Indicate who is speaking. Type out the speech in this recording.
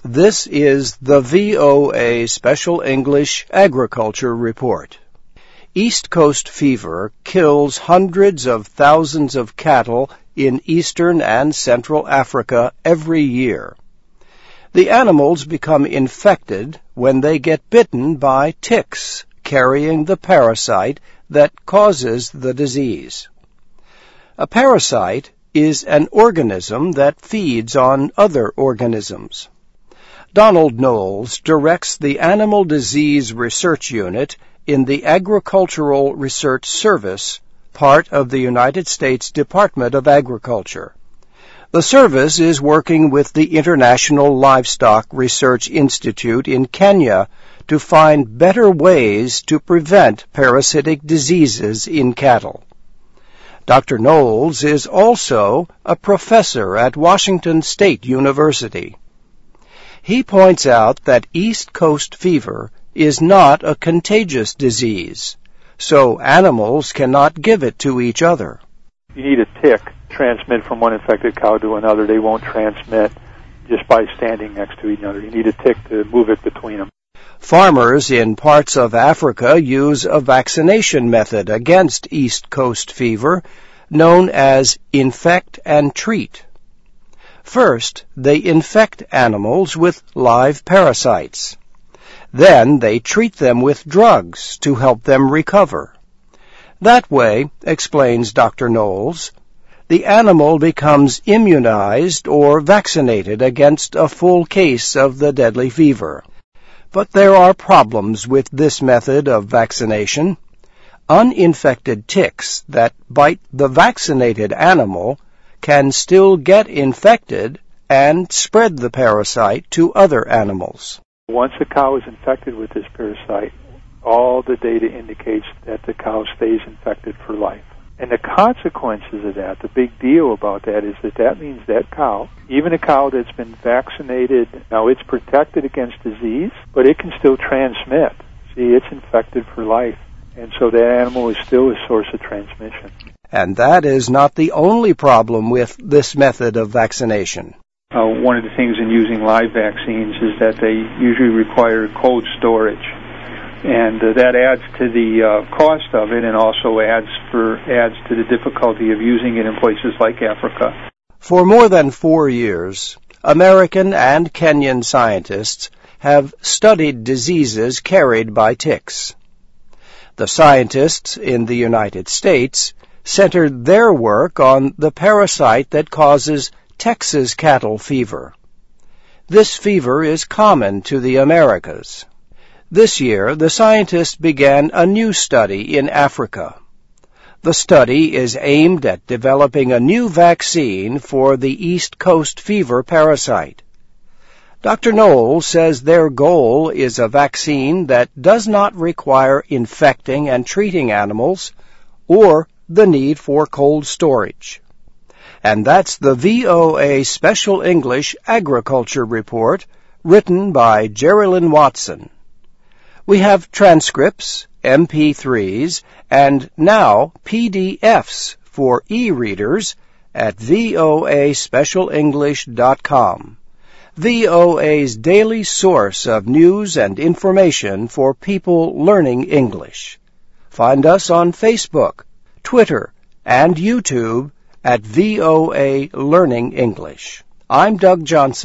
Speaker 1: This is the VOA Special English Agriculture Report. East Coast fever kills hundreds of thousands of cattle in eastern and central Africa every year. The animals become infected when they get bitten by ticks carrying the parasite that causes the disease. A parasite is an organism that feeds on other organisms. Donald Knowles directs the Animal Disease Research Unit in the Agricultural Research Service, part of the United States Department of Agriculture. The service is working with the International Livestock Research Institute in Kenya to find better ways to prevent parasitic diseases in cattle. Dr. Knowles is also a professor at Washington State University. He points out that East Coast fever is not a contagious disease, so animals cannot give it to each other.
Speaker 2: You need a tick transmit from one infected cow to another. They won't transmit just by standing next to each other. You need a tick to move it between them.
Speaker 1: Farmers in parts of Africa use a vaccination method against East Coast fever known as infect and treat. First, they infect animals with live parasites. Then they treat them with drugs to help them recover. That way, explains Dr. Knowles, the animal becomes immunized or vaccinated against a full case of the deadly fever. But there are problems with this method of vaccination. Uninfected ticks that bite the vaccinated animal can still get infected and spread the parasite to other animals.
Speaker 2: Once a cow is infected with this parasite, all the data indicates that the cow stays infected for life. And the consequences of that, the big deal about that, is that means that cow, even a cow that's been vaccinated, now it's protected against disease, but it can still transmit. See, it's infected for life. And so that animal is still a source of transmission.
Speaker 1: And that is not the only problem with this method of vaccination.
Speaker 2: One of the things in using live vaccines is that they usually require cold storage. And that adds to the cost of it and also adds to the difficulty of using it in places like Africa.
Speaker 1: For more than 4 years, American and Kenyan scientists have studied diseases carried by ticks. The scientists in the United States centered their work on the parasite that causes Texas cattle fever. This fever is common to the Americas. This year, the scientists began a new study in Africa. The study is aimed at developing a new vaccine for the East Coast fever parasite. Dr. Knowles says their goal is a vaccine that does not require infecting and treating animals or the need for cold storage. And that's the VOA Special English Agriculture Report, written by Geraldine Watson. We have transcripts, MP3s, and now PDFs for e-readers at voaspecialenglish.com. VOA's daily source of news and information for people learning English. Find us on Facebook, Twitter, and YouTube at VOA Learning English. I'm Doug Johnson.